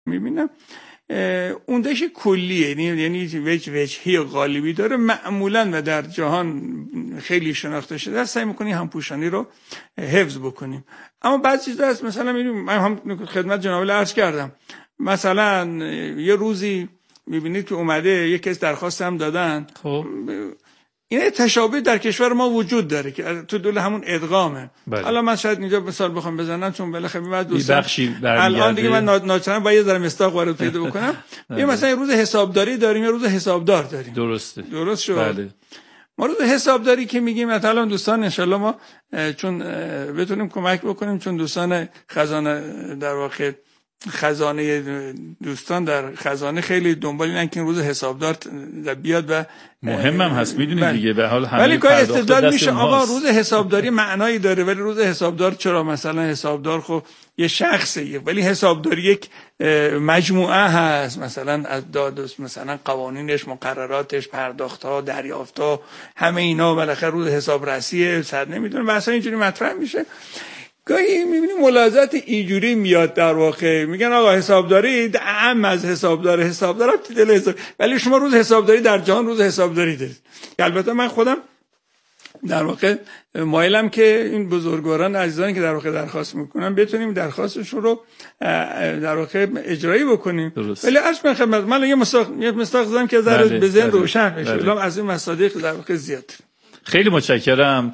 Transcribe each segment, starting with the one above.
میبینم اوندهش کلیه، یعنی وجهی غالبی داره معمولا و در جهان خیلی شناخته شده. سعی میکنیم همپوشانی رو حفظ بکنیم. اما بعضی چیزا هست، مثلا من هم خدمت جناب عرض کردم، مثلا یه روزی میبینید که اومده یک کس درخواست هم دادن، خب این تشابه در کشور ما وجود داره که تو دل همون ادغامه. حالا من شاید اینجا مثال بخوام بزنم چون بالاخره بعد دوستان الان دیگه من ناچارم باید یه ذره مستاق وارد پیدا بکنم. یه مثلا یه روز حسابداری داریم، یه روز حسابدار داریم. درست شد. بله. ما روز حسابداری که میگیم مثلا دوستان انشالله ما چون بتونیم کمک بکنیم، چون دوستان خزانه در واقع خزانه دوستان در خزانه خیلی دنبال اینن که این روز حسابدار بیاد و مهم هم هست میدونید دیگه به حال همه ولی که استدلال میشه آقا روز حسابداری معنایی داره، ولی روز حسابدار چرا؟ مثلا حسابدار خب یه شخصه، ولی حسابداری یک مجموعه هست، مثلا از داد مثلا قوانینش، مقرراتش، پرداخت‌ها، دریافت‌ها، همه اینا بالاخره روز حسابرسیه، صد نمیدونم و اصلا اینجوری مطرح میشه. گاهی میبینیم ملاحظات اینجوری میاد، در واقع میگن آقا حسابداری اعم از حسابدار دل حساب، ولی شما روز حسابداری در جهان روز حسابداری دارید. البته من خودم در واقع مایلم که این بزرگواران عزیزانی که در واقع درخواست میکنن بتونیم درخواستشون رو در واقع اجرایی بکنیم. ولی عرض من خدمت من یه مستاق زدم که ذره به ذهن روشن بشه، الان از این مصادیق در واقع زیاد. خیلی متشکرم.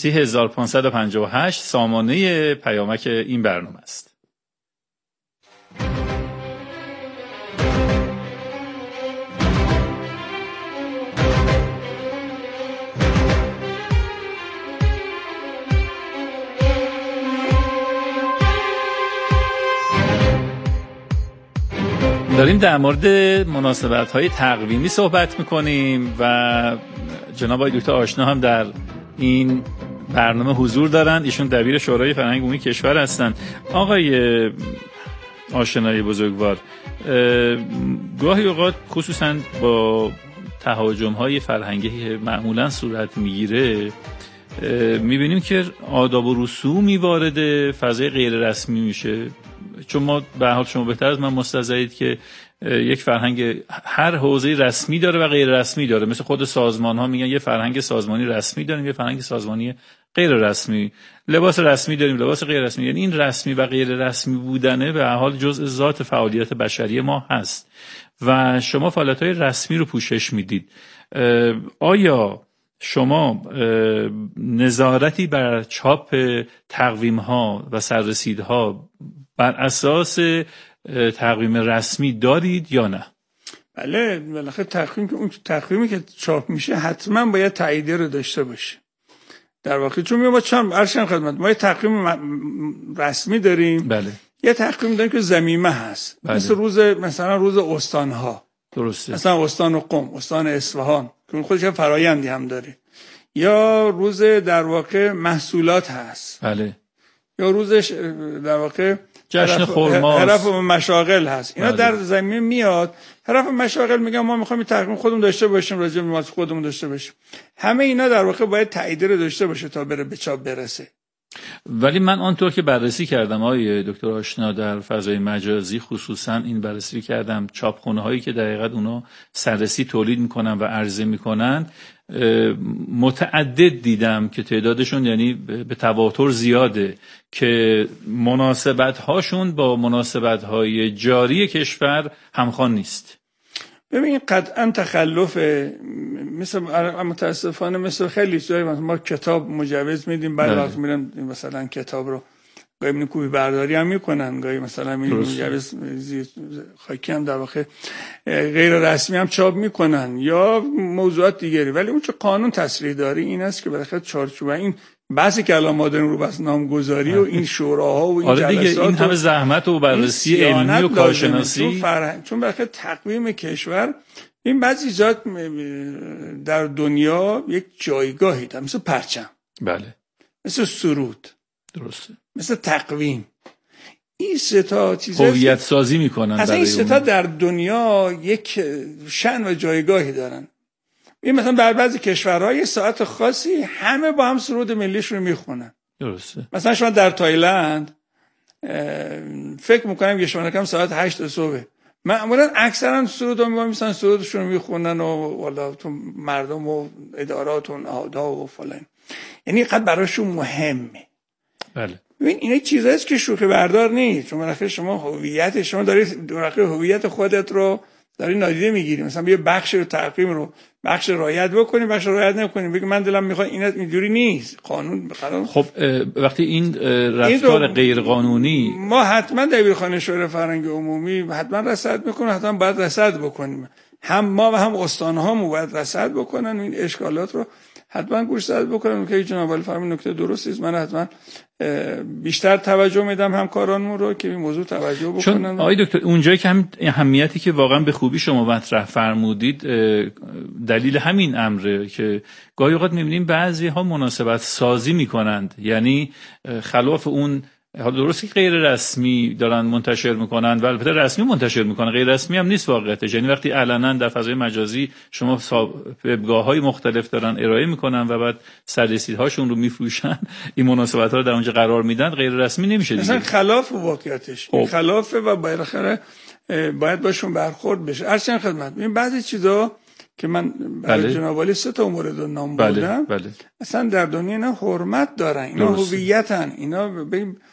3558 سامانه پیامک این برنامه است. داریم در مورد مناسبت‌های تقویمی صحبت می‌کنیم و جناب آقای دکتر آشنا هم در این برنامه حضور دارند. ایشون دبیر شورای فرهنگ عمومی کشور هستند. آقای آشنای بزرگوار، گاهی اوقات خصوصا با تهاجم‌های فرهنگی معمولا صورت میگیره، میبینیم که آداب و رسومی وارد فضای غیر رسمی میشه. چون ما به حال شما بهتر از من مستحضرید که یک فرهنگ هر حوزه رسمی داره و غیر رسمی داره. مثل خود سازمان ها میگن یه فرهنگ سازمانی رسمی داریم، یه فرهنگ سازمانی غیر رسمی. لباس رسمی داریم، لباس غیر رسمی. یعنی این رسمی و غیر رسمی بودنه به حال جزء ذات فعالیت بشری ما هست و شما فعالیت‌های رسمی رو پوشش میدید. آیا شما نظارتی بر چاپ تقویم‌ها و سررسیدها بر اساس تقویم رسمی دارید یا نه؟ بله، بالاخره تقویمی که چاپ میشه حتما باید تاییدیه رو داشته باشه. در واقع چون ما ارشم خدمت ما یه تقویم رسمی داریم، بله، یه تقویم داریم که ضمیمه هست، بله. مثلا روز استانها، درسته، مثلا استان قم، استان اصفهان که خودش فرایندی هم داره، یا روز در واقع محصولات هست، بله، یا روزش در واقع جشن خرما، حرف و مشاغل هست. اینا در زمین میاد. حرف و مشاغل میگن ما میخوایم تقویم خودمون داشته باشیم، راجع به خودمون داشته باشیم. همه اینا در واقع باید تایید رو داشته باشه تا بره به چاپ برسه. ولی من آنطور که بررسی کردم آقای دکتر آشنا در فضای مجازی خصوصا این بررسی کردم، چاپخونه هایی که در حقیقت اونا سررسی تولید میکنن و عرضه میکنن متعدد دیدم که تعدادشون یعنی به تواتر زیاده که مناسبت هاشون با مناسبت های جاری کشور همخوان نیست. ببین قطعا تخلف، مثل متاسفانه مثل خیلی جای ما کتاب مجوز میدیم، بعد وقت میرن مثلا کتاب رو گاهی کوبی برداری هم میکنن، گاهی مثلا مجوز خاکی هم در واقع غیر رسمی هم چاپ میکنن یا موضوعات دیگری. ولی اون چه قانون تصریح داره این است که بالاخره چارچوب این بحثی که الان ما داریم رو بس نامگذاری و این شوراها و این جلسات این همه زحمت و بررسی علمی و کارشناسی، چون بالاخره تقویم کشور این بعضی جات در دنیا یک جایگاهی داره، مثل پرچم، بله، مثل سرود، درسته، مثل تقویم. این سه تا چیزا هویت سازی میکنن. اصلا این سه تا در دنیا یک شأن و جایگاهی دارن. این مثلا در بعضی کشورها یه ساعت خاصی همه با هم سرود ملیش رو میخونن. درسته. مثلا شما در تایلند فکر میکنم یه شما کم ساعت 8 صبح معمولا اکثرا سرود رو میسن سرودشون میخونن و والا تو مردم و ادارات و نهادها و فلان، یعنی قد براشون مهمه. بله ببین اینا چیزاییست که شوخی بردار نیست، چون بالاخره شما هویت شما دارید، بالاخره هویت خودت رو داری نادیده میگیری. مثلا یه بخش رو تقویم رو بخش رعایت بکنی، بخش رعایت نکنی، بگی من دلم میخواد اینجوری نیست. قانون بخرام. خب وقتی این رفتار غیر قانونی، ما حتما دبیرخانه شورای فرهنگ عمومی حتما رصد میکنه، حتما باید رصد بکنیم، هم ما و هم استان‌هامون باید رصد بکنن این اشکالات رو حتما گوشزد بکنم که جناب عالی فرمود نکته درستی است. من حتما بیشتر توجه میدم همکارانمون رو که این موضوع توجه بکنن. چون آقای دکتر اونجایی که اهمیتی که واقعا به خوبی شما مطرح فرمودید دلیل همین امره که گاهی اوقات میبینیم بعضی ها مناسبت سازی میکنند، یعنی خلاف اون، حالا درسته که غیر رسمی دارن منتشر میکنن و البته رسمی منتشر میکنن، غیر رسمی هم نیست واقعیتش، یعنی وقتی علنا در فضای مجازی شما وبگاه‌های مختلف دارن ارائه میکنن و بعد سررسیدهاشون رو میفروشن، این مناسبت‌ها رو در اونجا قرار میدن، غیر رسمی نمیشه دیگه. مثلا خلاف واقعیتش خلافه و بالاخره باید باشون برخورد بشه. هرچند خدمت این بعضی چیزا که من برای جناب عالی 3 تا مورد رو نام بردم، اصلا در دنیا اینا حرمت دارن، اینا هویتن، اینا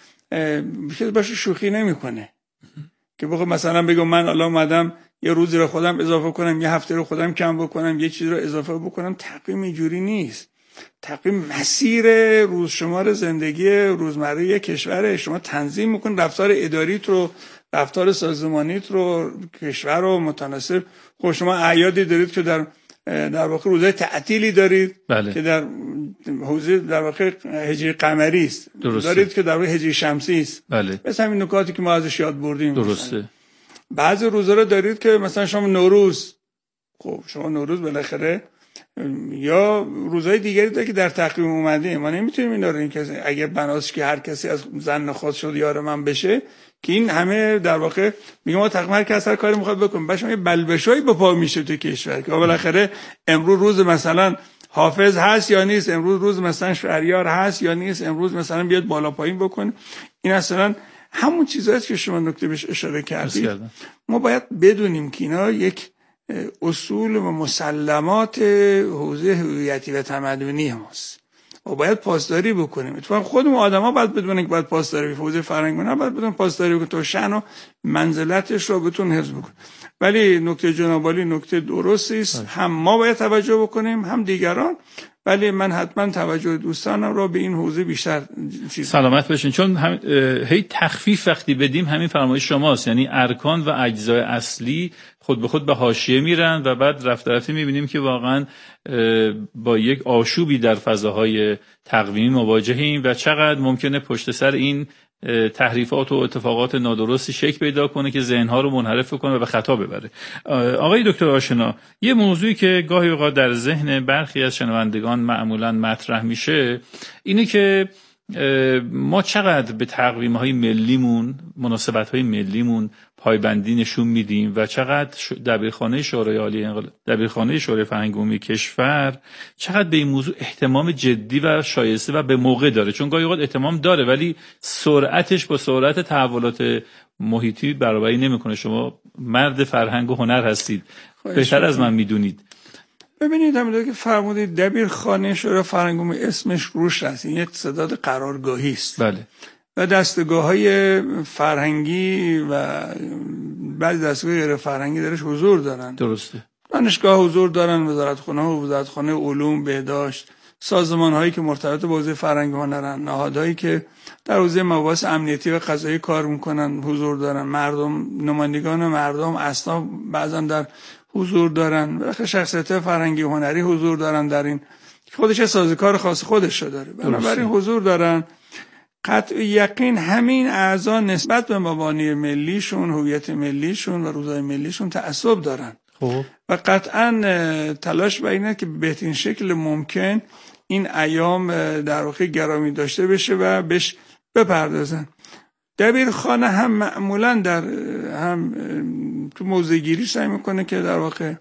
چیز باشه شوخی نمیکنه که بخوام مثلا بگم من الان اومدم یه روزی رو خودم اضافه کنم، یه هفته رو خودم کم بکنم، یه چیز رو اضافه بکنم. تقویم اینجوری نیست. تقویم مسیر روزشمار زندگی روزمره کشور شما تنظیم میکنه، رفتار اداریت رو، رفتار سازمانیت رو، کشور رو متناسب. خب شما اعیادی دارید که در واقع روزهای تعطیلی دارید که در حوزه در واقع هجری قمری است، دارید که در واقع هجری شمسی است. مثلا همین نکاتی که ما ازش یاد بردیم. درسته. بعضی روزا رو دارید که مثلا شما نوروز، خب شما نوروز بالاخره یا روزهای دیگری داره که در تقویم اومده، ما نمیتونیم اینا رو، این کسی اگه بناست که هر کسی از زن خواست شد یار من بشه که این همه در واقع میگم ما تقویم هر کس هر کاری میخواد بکنه، باشه یه بلبشایی به پا میشه تو کشور که بالاخره امروز روز مثلا حافظ هست یا نیست، امروز روز مثلا شهریار هست یا نیست، امروز مثلا بیاد بالا پایین بکنه. این اصلا همون چیزایی که شما نکته بهش اشاره کردید. ما باید بدونیم که اینا یک اصول و مسلمات حوزه هویتی و تمدنی ماست و باید پاسداری بکنیم. اتفاقا خودمون آدما باید بدونن که باید پاسداری به حوزه فرهنگ نه باید بدون پاسداری بکنیم تا شأن و منزلتش رو بتون حفظ بکنیم. ولی نکته جناب عالی نکته درستی است، هم ما باید توجه بکنیم هم دیگران، ولی من حتما توجه دوستانم را به این حوزه بیشتر سلامت بشین، چون هی تخفیف وقتی بدیم همین فرمایش شماست، یعنی ارکان و اجزای اصلی خود به خود به حاشیه میرن و بعد رفته رفته میبینیم که واقعا با یک آشوبی در فضاهای تقویمی مواجهیم و چقدر ممکنه پشت سر این تحریفات و اتفاقات نادرستی شکل پیدا کنه که ذهنها رو منحرف کنه و به خطا ببره. آقای دکتر آشنا، یه موضوعی که گاهی اوقات در ذهن برخی از شنوندگان معمولاً مطرح میشه اینه که ما چقدر به تقویم‌های ملیمون، مناسبت‌های ملیمون پایبندی نشون میدیم و چقدر دبیرخانه شورای عالی دبیرخانه شورای فرهنگ عمومی کشور چقدر به این موضوع اهتمام جدی و شایسته و به موقع داره. چون گاهی اوقات اهتمام داره ولی سرعتش با سرعت تحولات محیطی برابری نمیکنه. شما مرد فرهنگ و هنر هستید، بهتر از من میدونید. ببینید همونطور که فرمودید دبیرخانه شورای فرهنگ عمومی اسمش روش هست، این یک ستاد قرارگاهی است. بله. و دستگاه‌های فرهنگی و بعضی دستگاه غیر فرهنگی درش حضور دارن. درسته. دانشگاه حضور دارن، وزارتخانه‌ها و وزارتخانه علوم بهداشت، سازمان‌هایی که مرتبط با حوزه فرهنگ و هنرن، نهادهایی که در حوزه مباحث امنیتی و قضایی کار میکنن حضور دارن، مردم، نمایندگان مردم، اصناف بعضا در حضور دارن، بالاخره شخصیت فرهنگی و هنری حضور دارن در این، خودش سازوکار خاص خودش رو داره، بنابراین حضور دارن. قطع یقین همین اعضا نسبت به مبانی ملیشون، هویت ملیشون و روزهای ملیشون تعصب دارن. و قطعا تلاش بر اینه که به بهترین شکل ممکن این ایام در واقع گرامی داشته بشه و بهش بپردازن. دبیرخانه هم معمولا در هم تو موضع گیری سعی میکنه که در واقع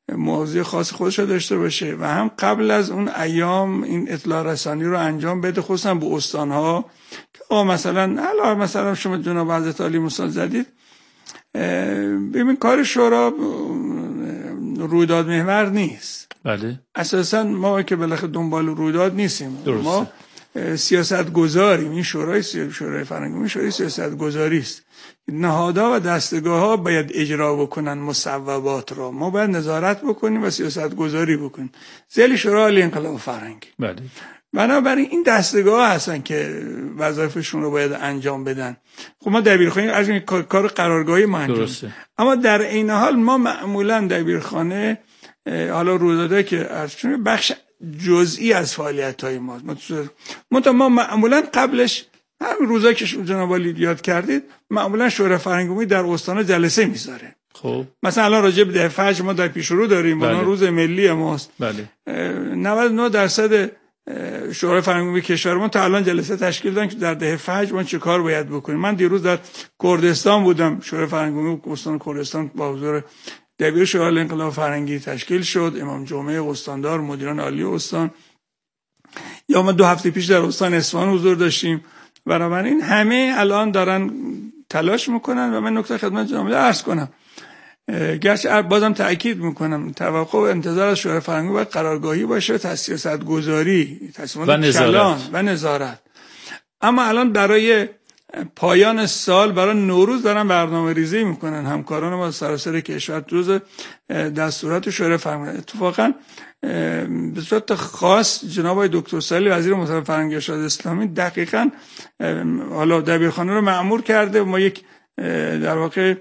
موضوع خاص خودش رو داشته باشه و هم قبل از اون ایام این اطلاع رسانی رو انجام بده، خصوصا به استان‌ها که مثلا شما جناب حضرت عالی مثال زدید. ببین کار شورا رویداد محور نیست. بله. اساسا ما که بالاخره دنبال رویداد نیستیم. درسته. ما سیاست گذاریم. این شورای فرهنگ عمومی شورای سیاست گذاری است. نهادها و دستگاه ها باید اجرا بکنن مصوبات را، ما باید نظارت بکنیم و سیاست گذاری بکنیم. ذیل شورای عالی انقلاب فرهنگی. بله. بنابراین این دستگاه ها هستن که وظایفشون رو باید انجام بدن. خب ما دبیرخانه از این کار قرارگاهی ما انجام بدیم. اما در این حال ما معمولا دبیرخانه حالا رویدادها که چون بخش جزئی از فعالیت‌های ماست، ما معمولا قبلش همین روزا که جناب عالی یاد کردید معمولا شورای فرهنگ عمومی در استان جلسه میذاره. خب مثلا الان راجع به فجر ما در پیشرو داریم، بله. روز ملی ماست. بله. 99% شورای فرهنگ عمومی کشور ما تا الان جلسه تشکیل دادن که در دهه فجر ما چه کار باید بکنیم. من دیروز در کردستان بودم، شورای فرهنگ عمومی استان کردستان با حضور دبیر شورای انقلاب فرهنگی تشکیل شد، امام جمعه استاندار، مدیران عالی استان. یا ما 2 هفته پیش در استان اصفهان حضور داشتیم. بنابراین همه الان دارن تلاش میکنن و من نکته خدمت جناب عالی عرض کنم، گرچه بازم تأکید میکنم توقع و انتظار از شورای فرهنگی باید قرارگاهی باشه، سیاست گذاری، تصمیمات و نظارت. اما الان برای پایان سال، برای نوروز دارن برنامه ریزی میکنن همکاران ما سراسر کشور. جز دستورات شورای فرهنگی اتفاقا به صورت خاص جناب آقای دکتر سالی وزیر محترم فرهنگ ارشاد اسلامی دقیقاً حالا دبیرخانه رو مأمور کرده و ما یک در واقع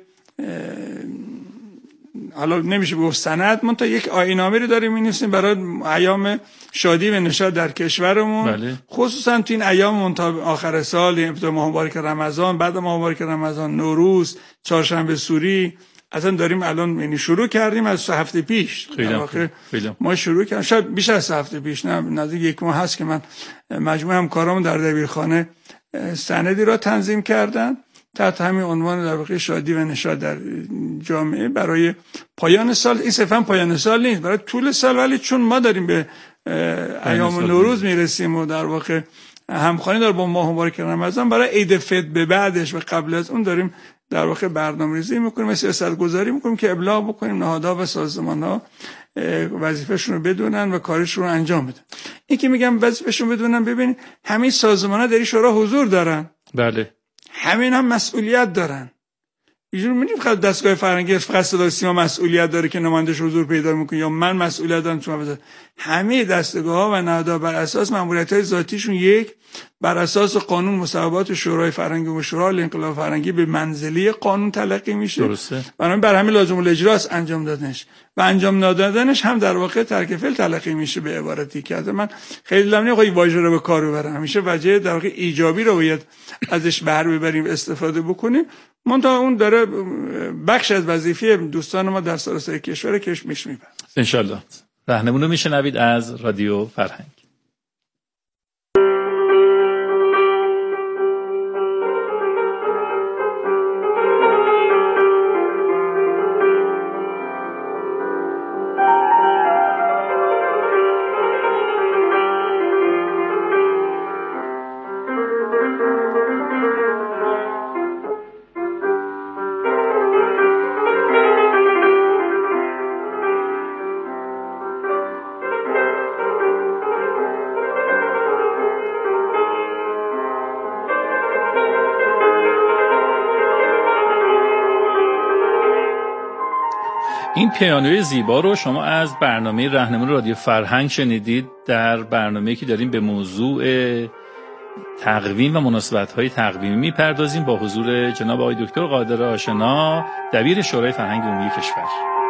حالا نمیشه به سند، منتها یک آیین‌نامه رو داریم می‌نویسیم برای ایام شادی و نشاط در کشورمون. بله. خصوصا تو این ایام آخر سال، ابتدا ماه مبارک رمضان، بعد ماه مبارک رمضان، نوروز، چهارشنبه سوری، اصلا داریم الان یعنی شروع کردیم از 3 هفته پیش. در واقع ما شروع کردیم، شاید بیش از 3 هفته پیش، نه نزدیک 1 ماه هست که من مجموعه همکارامون در دبیرخانه سندی را تنظیم کردن تحت همین عنوان در واقع شادی و نشاط در جامعه برای پایان سال. این صرفا پایان سال نیست، برای طول سال، ولی چون ما داریم به ایام نوروز میرسیم و در واقع همخوانی داره با ماه مبارک رمضان، برای عید فطر به بعدش و قبل از اون داریم در واقع برنامه‌ریزی میکنیم و سیاست گذاری میکنیم که ابلاغ بکنیم نهادها و سازمان‌ها وظیفه‌شون رو بدونن و کارشون رو انجام بدن. این که میگم وظیفه‌شون بدونن، ببینید همین سازمان‌ها در این شورا حضور دارن. بله. همین هم مسئولیت دارن. اینجوری می‌بینیم خود دستگاه فرهنگی فقط صدا سیما مسئولیت داره که نمایندش حضور پیدا میکنه یا من مسئولیت دارم چون همه دستگاه‌ها و نهادها بر اساس ماموریت‌های ذاتیشون یک بر اساس قانون مصوبات شورای فرهنگی و شورای انقلاب فرهنگی به منزله قانون تلقی میشه. درسته. بنابراین بر همین لازم الاجراست انجام دادنش و انجام ندادنش هم در واقع ترک فعل تلقی میشه. به عبارتی که من خیلی لمنی خواهی واژه رو به کار ببرم، همیشه وجه در واقع ایجابی رو باید ازش بهره ببریم، استفاده بکنیم. منتها اون داره بخش از وظیفه دوستان ما در سراسر کشور کشمش میبره. ان شاء الله. راهنمون رو میشنوید از رادیو فرهنگ. این پیانوی زیبا رو شما از برنامه راهنمون رادیو فرهنگ شنیدید، در برنامه‌ای که داریم به موضوع تقویم و مناسبت‌های تقویمی می‌پردازیم با حضور جناب آقای دکتر قادر آشنا، دبیر شورای فرهنگ عمومی کشور.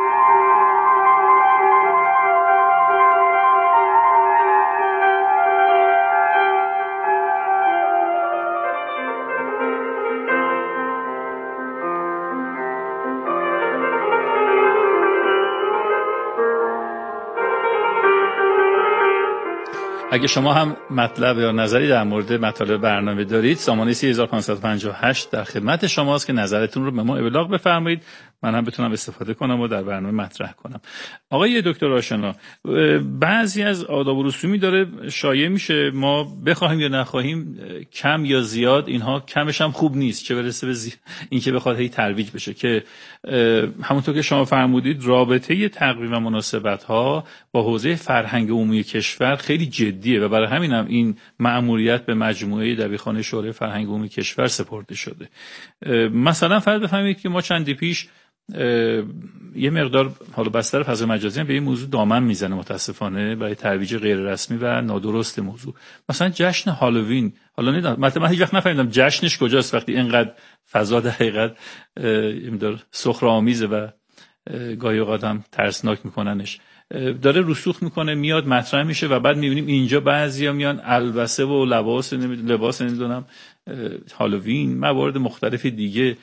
اگه شما هم مطلب یا نظری در مورد مطالب برنامه دارید، سامانه 3558 در خدمت شماست که نظرتون رو به ما ابلاغ بفرمایید من هم بتونم استفاده کنم و در برنامه مطرح کنم. آقای دکتر آشنا، بعضی از آداب و رسومی داره شایع میشه، ما بخوایم یا نخواهیم کم یا زیاد اینها کمش هم خوب نیست، چه برسه به این که بخواد هی ترویج بشه، که همونطور که شما فرمودید رابطه تقویم و مناسبت ها با حوزه فرهنگ عمومی کشور خیلی جدیه و برای همین هم این مأموریت به مجموعه دبیرخانه شورای فرهنگ عمومی کشور سپرده شده. مثلا فرض بفرمایید که ما چندی پیش یه مقدار حالا بستر فضای مجازی هم به این موضوع دامن میزنه متاسفانه برای ترویج غیر رسمی و نادرست موضوع. مثلا جشن هالووین، حالا من هیچ وقت نفهمیدم جشنش کجاست وقتی اینقدر فضا در حقیقت این سخره‌آمیزه و گاهی اوقات هم ترسناک میکننش، داره رسوخ میکنه میاد مطرح میشه و بعد میبینیم اینجا بعضیا میان البسه و لباس نمیدونم هالووین، موارد مختلف دیگه.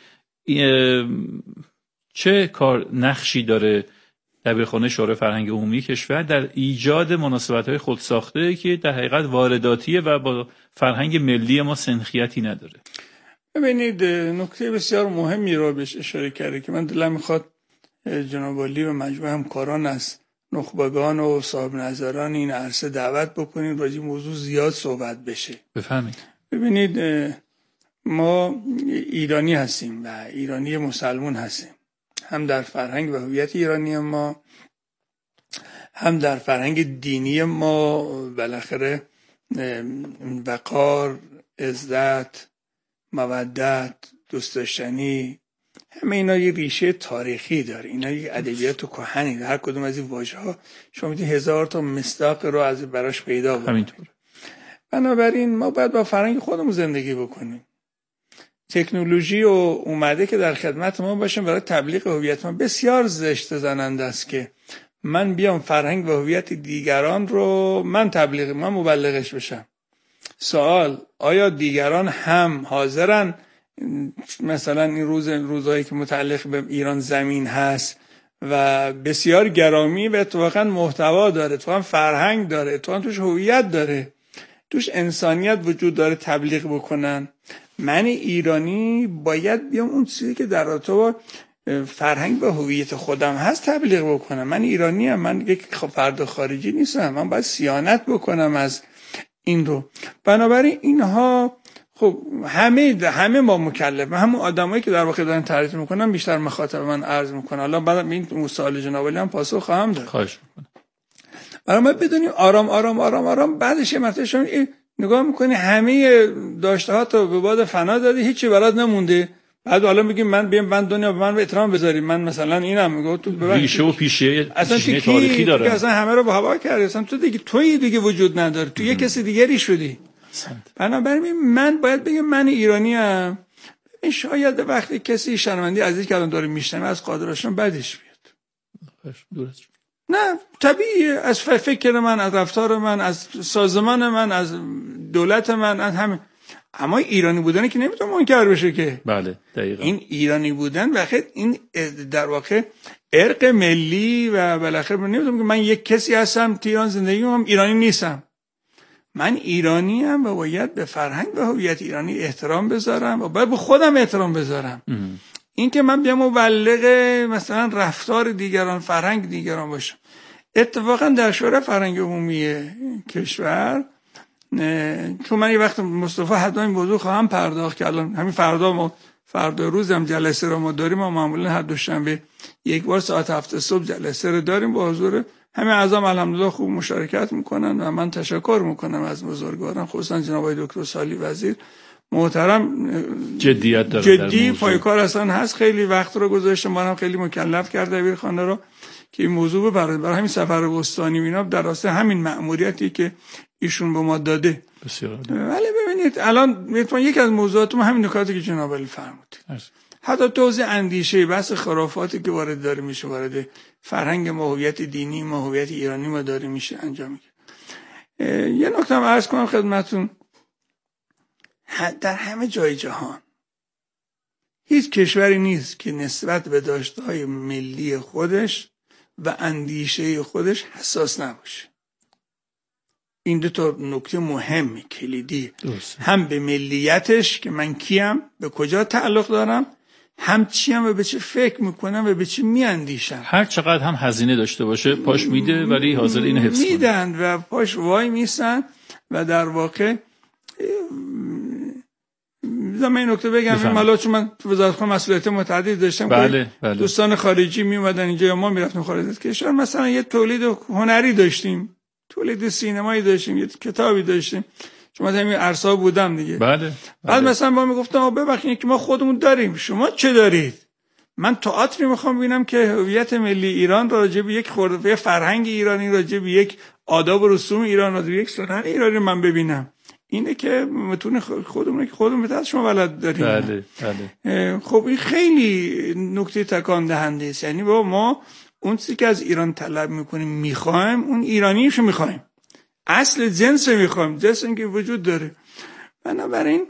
چه کار نقشی داره دبیرخانه شورای فرهنگ عمومی کشور در ایجاد مناسبت‌های خودساخته که در حقیقت وارداتیه و با فرهنگ ملی ما سنخیتی نداره؟ ببینید نکته بسیار مهمی رو بهش اشاره کرده که من دلم میخواد جناب عالی و مجموعه همکاران از نخبگان و صاحب نظران این عرصه دعوت بکنید راجع موضوع زیاد صحبت بشه. بفهمید. ببینید ما ایرانی هستیم و ایرانی مسلمون هستیم، هم در فرهنگ و هویت ایرانی ما، هم در فرهنگ دینی ما. بالاخره وقار، عزت، مودت، دوست داشتنی، همه اینا یه ریشه تاریخی داره. اینا یه ادبیات کهنی، هر کدوم از این واژه‌ها شما می‌بینید 1000 تا مصداق رو از براش پیدا کنید. بنابراین ما باید با فرهنگ خودمون زندگی بکنیم. تکنولوژی و اومده که در خدمت ما باشیم برای تبلیغ هویت ما. بسیار زشت زننده است که من بیام فرهنگ و هویت دیگران رو من مبلغش بشم. سوال، آیا دیگران هم حاضرن مثلا این روزهایی که متعلق به ایران زمین هست و بسیار گرامی و اتفاقا محتوا داره، اتفاقا فرهنگ داره، اتفاقا توش هویت داره، توش انسانیت وجود داره، تبلیغ بکنن؟ من ایرانی باید بیام اون چیزی که در رابطه با فرهنگ و هویت خودم هست تبلیغ بکنم. من ایرانی ام، من یک فرد خارجی نیستم، من باید صیانت بکنم از این رو. بنابراین اینها خب همه ما مکلف، همون آدمایی که در واقع دارن تعریف میکنن بیشتر مخاطب من عرض میکنن. حالا بعد این سوال جناب علی هم پاسخ خواهم داد. خواهش میکنم. برای ما بدونیم آرام آرام آرام آرام بعدش مثلا شما نگاه میکنی همه داشته ها تو به باد فنا دادی، هیچی برات نمونده. بعد حالا میگیم من دنیا به من احترام بذارید، من مثلا اینم میگم تو ریشه و پیشه تاریخی داره، اصلا همه رو به هوا کردی، اصلا تو دیگه وجود نداره، تو یه کسی دیگری شدی. بنابراین من باید بگم من ایرانی ام. این شاید وقتی کسی شرمندی عزیز که الان داره میشنه از قادرشون بدش بیاد. نه طبیعیه، از فکر من، از رفتار من، از سازمان من، از دولت من، از همه. اما ایرانی بودن که نمیتونه منکر بشه که. بله دقیقاً. این ایرانی بودن واقعا این در واقع ارق ملی و بالاخره نمیتونم که من یک کسی هستم تو ایران زندگی میکنم ایرانی نیستم. من ایرانی ام و باید به فرهنگ و هویت ایرانی احترام بذارم و باید به خودم احترام بذارم. این که من بیام مبلغ مثلا رفتار دیگران، فرهنگ دیگران باشم. اتفاقا در شورای فرهنگ عمومی کشور چون من یه وقت مصطفی حتما این موضوع خواهم پرداخت که الان همین فردا روز هم جلسه رو ما داریم. ما معمولا هر دوشنبه یک بار ساعت 7 صبح جلسه رو داریم با حضور همه اعضا. الحمدلله خوب مشارکت میکنن و من تشکر میکنم از بزرگواران، خصوصا جناب آقای دکتر سالی وزیر محترم. جدیت داره، جدی پایکار اصلا هست، خیلی وقت رو گذاشته، ما هم خیلی مکلف کرده دبیرخانه رو که این موضوع ببره. برای همین سفر وستانی اینا در راسته همین مأموریتی که ایشون به ما داده. بسیار. ولی ببینید الان یکی از موضوعات ما همین نکاتی که جناب علی فرمودید، حتی توزیع اندیشه بحث خرافاتی که وارد داره میشه، وارد فرهنگ ما، هویت دینی ما، هویت ایرانی ما داره میشه انجام میگیره. یه نکته هم عرض کنم خدمتتون، در همه جای جهان هیچ کشوری نیست که نسبت به داشته‌های ملی خودش و اندیشه خودش حساس نباشه. این دو تا نکته مهمی کلیدی، هم به ملیتش که من کیم، به کجا تعلق دارم، همچی هم و به چه فکر میکنن و به چه میاندیشن. هر چقدر هم هزینه داشته باشه پاش میده ولی حاضر اینو حفظ کنه. میدن و پاش وای میسن و در واقع من این نکته بگم این مالا چون من تو وزارتخانه مسئولیت متعدد داشتم. بله. دوستان خارجی می اومدن اینجا یا ما میرفتیم خارج از کشور، مثلا یه تولید هنری داشتیم، تولید سینمایی داشتیم، یه کتابی داشتیم، شما همین عرصه بودم دیگه. بله. بعد مثلا ما میگفتم ببخشید که ما خودمون داریم، شما چه دارید؟ من تئاتری میخوام ببینم که هویت ملی ایران راجع به یک خورده فرهنگ ایرانی، راجع به یک آداب و رسوم ایران، راجع به یک سنت ایرانی من ببینم. اینه که متون خودمون که خودمون بهتر شما بلد داریم. بله بله. خب این خیلی نکته تکان دهنده است. یعنی ما اون چیزی که از ایران طلب میکنیم میخوایم، اون ایرانیشو میخوایم، اصل جنس میخوایم، جنسی که وجود داره. بنابراین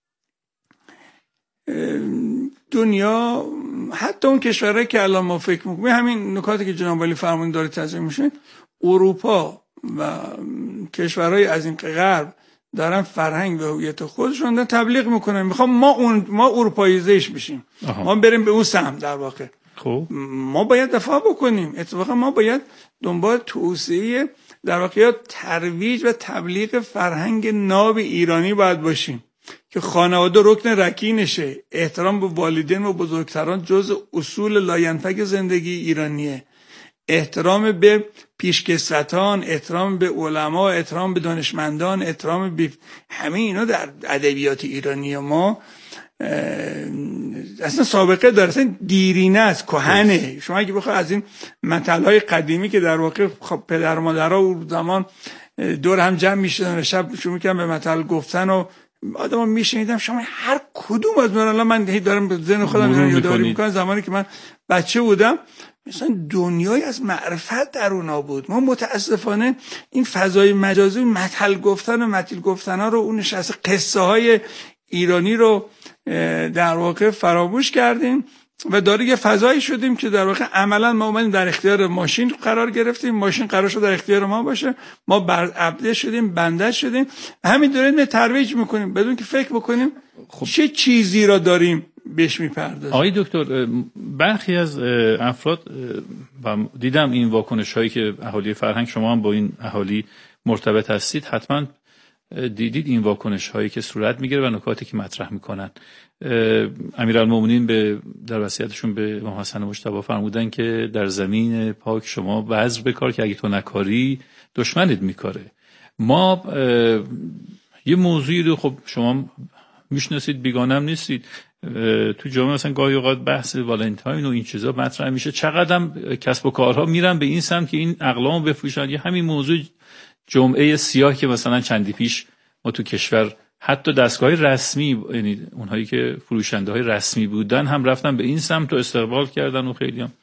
دنیا، حتی اون کشورهایی که الان ما فکر میکنیم، همین نکاتی که جناب علی فرمانی داره تضمین میشه، اروپا و کشورهای از این غرب دارن فرهنگ و هویت خودشون دارن تبلیغ میکنن، میخوام ما اروپاییزش بشیم. ما بریم به اون سمت. در واقع خب ما باید دفاع بکنیم. اتفاقا ما باید دنبال توسعه، در واقع ترویج و تبلیغ فرهنگ ناب ایرانی باید باشیم که خانواده رکن رکینشه. احترام به والدین و بزرگتران جز اصول لاینفک زندگی ایرانیه. احترام به پیشکسوتان، احترام به علما، احترام به دانشمندان، احترام به همه اینا در ادبیات ایرانی ما اصلا سابقه داره، اصلا دیرینه است، کهنه. شما اگه بخوای از این متل‌های قدیمی که در واقع پدر و مادرها اون زمان دور هم جمع میشدن و شب شروع می‌کردن به متل گفتن و آدم‌ها میشنیدم، شما هر کدوم از اونها من دارم به ذهن خودم یادآوری می‌کنم زمانی که من بچه بودم، مثلا دنیای از معرفت در اونا بود. ما متاسفانه این فضای مجازی متل گفتن و متل گفتن‌ها رو، اون نشست قصه های ایرانی رو در واقع فراموش کردیم و داره یه فضایی شدیم که در واقع عملا ما اومدیم در اختیار ماشین قرار گرفتیم، ماشین قرار شد در اختیار ما باشه، ما عبد شدیم، بنده شدیم. همین داریم ترویج میکنیم بدون که فکر بکنیم خب چه چیزی را داریم بهش میپردازیم. آقای دکتر، برخی از افراد و دیدم این واکنش هایی که اهالی فرهنگ، شما هم با این اهالی مرتبط هستید، حتما دیدید این واکنش هایی که صورت میگیره و نکاتی که مطرح میکنن. امیرالمومنین در وصیتشون به امام حسن مجتبی فرمودن که در زمین پاک شما بذر بکار که اگه تو نکاری دشمنت میکاره. ما یه موضوعی رو خب شما میشناسید، بیگانه هم نیستید، تو جامعه مثلا گاهی اوقات بحث والنتاین و این چیزا مطرح میشه، چقدرم کسب و کارها میرن به این سمت که این اقلامو بفروشن. یا همین موضوع جمعه سیاه که مثلا چندی پیش ما تو کشور حتی دستگاه رسمی، یعنی اونهایی که فروشنده های رسمی بودن هم رفتن به این سمت و استقبال کردن و خیلی هم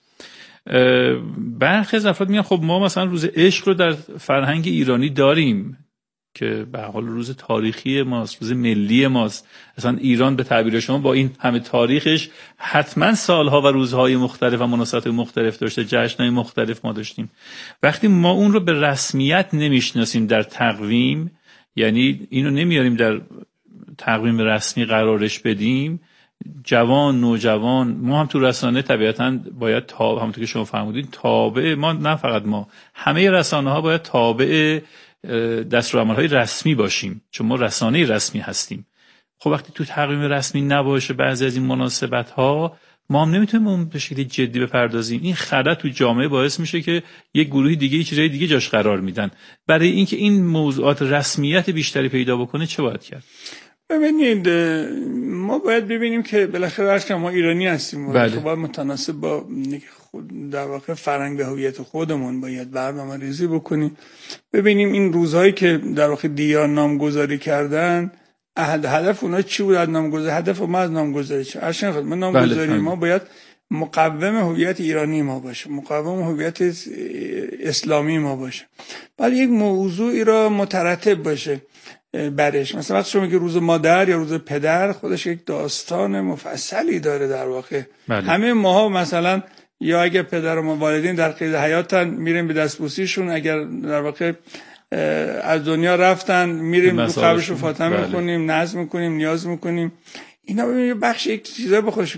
برخی از افراد میگن خب ما مثلا روز عشق رو در فرهنگ ایرانی داریم که به حال روز تاریخی ماست، روز ملی ماست. اصلا ایران به تعبیر شما با این همه تاریخش حتما سالها و روزهای مختلف و مناسبات مختلف داشته، جشن‌های مختلف ما داشتیم. وقتی ما اون رو به رسمیت نمیشناسیم در تقویم، یعنی اینو نمیاریم در تقویم رسمی قرارش بدیم، جوان نوجوان، ما هم تو رسانه طبیعتاً باید همونطور که شما فرمودین تابع، ما نه فقط ما، همه رسانه ها باید تابع دستورالعمل‌های رسمی باشیم، چون ما رسانه رسمی هستیم. خب وقتی تو تقویم رسمی نباشه بعضی از این مناسبت‌ها، ما هم نمیتونیم اون به شکلی جدی بپردازیم. این خلأ تو جامعه باعث میشه که یک گروهی دیگه یه چیزای دیگه جاش قرار میدن. برای اینکه این موضوعات رسمیت بیشتری پیدا بکنه چه باید کرد؟ ببینید ما باید ببینیم که بالاخره ما ایرانی هستیم و باید متناسب با در واقع فرهنگ و هویت خودمون باید برنامه‌ریزی بکنیم. ببینیم این روزهایی که در واقع دیان نامگذاری کردن، هدف اونا چی بود از نامگذاری؟ هدف ما از نامگذاری چی؟ عشان خدمت نامگذاری ما باید مقوم هویت ایرانی ما باشه، مقوم هویت اسلامی ما باشه. بعد یک موضوعی را مترتب باشه برش. مثلا وقتی شما میگی روز مادر یا روز پدر، خودش یک داستان مفصلی داره در واقع. همه ماها مثلا یا اگر پدر و والدین در قید حیاتن میریم به دستبوسیشون، اگر در واقع از دنیا رفتن میریم رو قبرشون فاطمه میکنیم، نذر میکنیم، نیاز میکنیم. اینا ببینید بخش یک چیزا بخوش.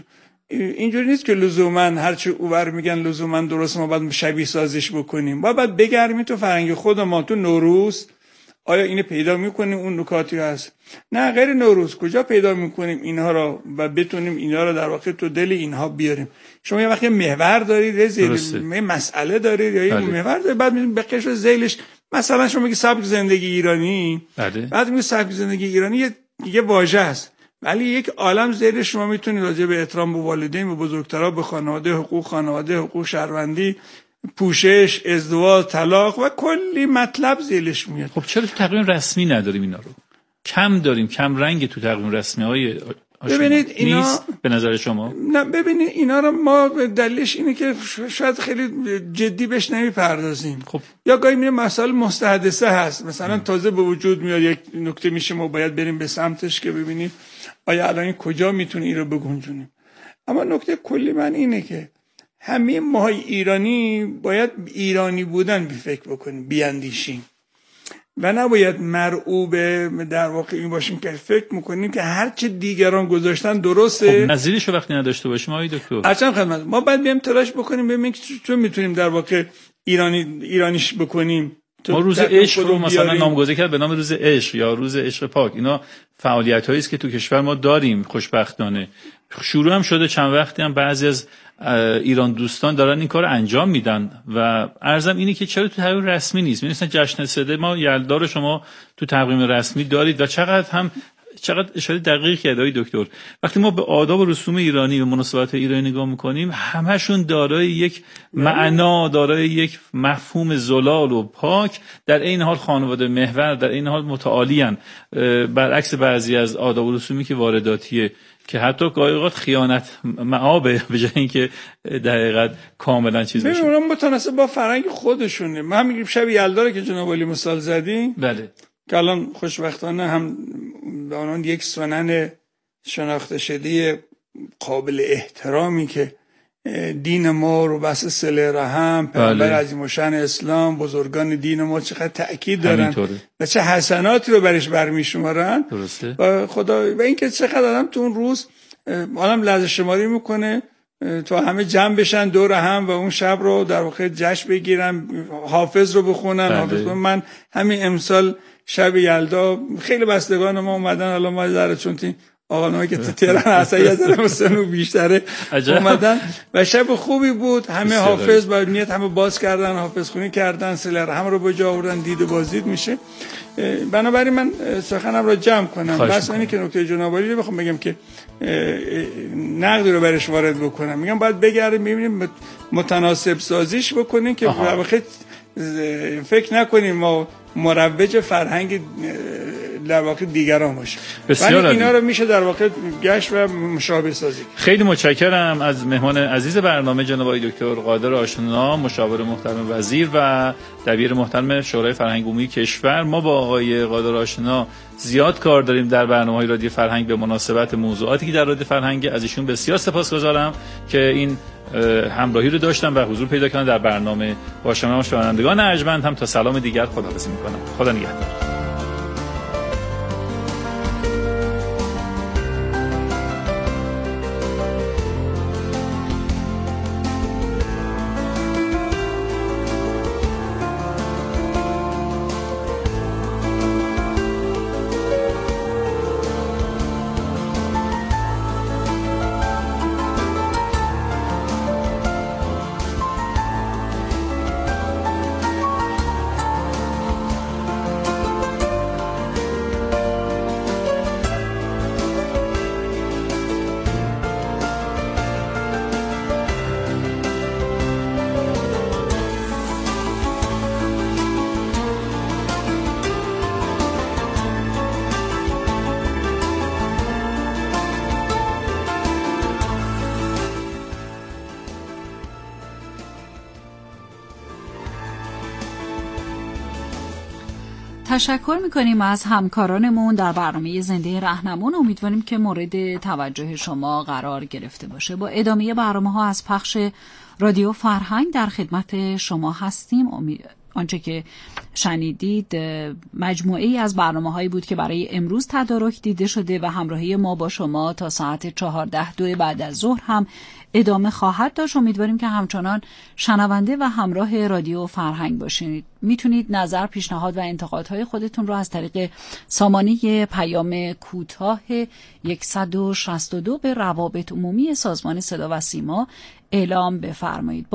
اینجوری نیست که لزوما هرچی اوور میگن لزوما درست ما باید شبیه سازیش بکنیم. باید بگرمیم تو فرهنگ خود ما. تو نوروز آیا اینو پیدا میکنیم اون نکاتی هست؟ نه غیر نوروز کجا پیدا میکنیم اینها رو و بتونیم اینها رو در واقع تو دل اینها بیاریم. شما یه وقتی محور دارید یه مسئله دارید یا یه محور دارید، بعد میتونید به قشر ذیلش مثلا شما میگی سبک زندگی ایرانی، بعد میگی سبک زندگی ایرانی یه واژه است، ولی یک عالم ذیل شما میتونید راجع به احترام به والدین، به بزرگترها، به خانواده، حقوق شهروندی، پوشش، ازدواج، طلاق و کلی مطلب ذیلش میاد. خب چرا تو تقویم رسمی نداریم اینا رو؟ کم داریم، کم رنگ تو تقویم رسمی های ببینید اینا نیست به نظر شما؟ نه ببینید اینا رو ما دلیلش اینه که شاید خیلی جدی بهش نمیپردازیم. خب یا گاهی میره مسائل مستحدثه هست، مثلا تازه به وجود میاد یک نکته میشه ما باید بریم به سمتش که ببینیم آیا الان کجا میتونه این رو بگنجونیم. اما نکته کلی من اینه که همه ما ایرانی باید ایرانی بودن فکر بکنیم، بیاندیشیم و نباید مرعوب در واقع این باشیم که فکر میکنیم که هر چه دیگران گذاشتن درسته. خب نظیرشو وقتی نداشته باشیم آقای دکتر، اصلا خدمت ما باید بیام تلاش بکنیم ببینیم که چطور میتونیم در واقع ایرانیش بکنیم. ما روز عشق رو مثلا نامگذاری کرد به نام روز عشق یا روز عشق پاک. اینا فعالیت‌هایی است که تو کشور ما داریم خوشبختانه. شروع هم شده، چند وقتی هم بعضی از ایران دوستان دارن این کار انجام میدن و عرضم اینه که چرا تو تقویم رسمی نیست؟ مثلا جشن سده ما یلدا رو شما تو تقویم رسمی دارید و چقدر اشاره دقیق کرد آقای دکتر. وقتی ما به آداب و رسوم ایرانی و مناسبات ایرانی نگاه میکنیم همشون دارای یک معنا، دارای یک مفهوم زلال و پاک، در این حال خانواده محور، در این حال متعالیان، برعکس بعضی از آداب و رسومی که وارداتیه که حتی گاهی اوقات خیانت معابه به جای اینکه در حقیقت کاملا چیز بشه. اونم متناسب با فرهنگ خودشونه. ما هم میگیم شب یلدا رو که جناب علی مثال زدی، بله، که الان خوشبختانه هم به آنان یک سنن شناخته شده قابل احترامی که دین ما رو بس صله رحم، پیامبر عظیم الشأن اسلام، بزرگان دین ما چقدر تأکید دارن و چه حسناتی رو برش برمیشمارن. درسته. و خدا و اینکه چقدر آدم تو اون روز آدم لحظه شماری میکنه تا همه جمع بشن دور هم و اون شب رو در واقع جشن بگیرن، حافظ رو بخونن. حافظ من همین امسال شب یلدا خیلی بستگان ما اومدن، الان ما ذره چون آقا که تهران اصلا یه ذره سنو بیشتره اومدن و شب خوبی بود. همه حافظ با نیت همه باز کردن، حافظ خونی کردن، صله رحم رو به جا آوردن، دید و بازدید میشه. بنابراین من سخنم رو جمع کنم. بس اینه که نکته جناب عالی رو بخوام بگم که نقدی رو برش وارد بکنم، میگم باید بگردیم ببینیم متناسب سازیش بکنیم که واقعا فکر نکنیم ما مروج فرهنگ در واقع دیگران باشه. بسیار اینا رو میشه در واقع گشت و مشابه سازی. خیلی متشکرم از مهمان عزیز برنامه جناب آقای دکتر قادر آشنا، مشاور محترم وزیر و دبیر محترم شورای فرهنگ عمومی کشور. ما با آقای قادر آشنا زیاد کار داریم در برنامه‌های رادیو فرهنگ به مناسبت موضوعاتی که در رادیو فرهنگ. از ایشون بسیار سپاسگزارم که این همراهی رو داشتم و حضور پیدا کردن در برنامه. با شما شنوندگان ارجمند هم تا سلام دیگر خداحافظی می‌کنم. خدا نگهدار. تشکر میکنیم از همکارانمون در برنامه زنده رهنمون. امیدواریم که مورد توجه شما قرار گرفته باشه. با ادامه برنامه ها از پخش رادیو فرهنگ در خدمت شما هستیم. آنچه که شنیدید مجموعه‌ای از برنامه‌هایی بود که برای امروز تدارک دیده شده و همراهی ما با شما تا ساعت 14 بعد از ظهر هم ادامه خواهد داشت. امیدواریم که همچنان شنونده و همراه رادیو فرهنگ باشید. میتونید نظر، پیشنهاد و انتقادهای خودتون رو از طریق سامانه پیام کوتاه 162 به روابط عمومی سازمان صدا و سیما اعلام بفرمایید.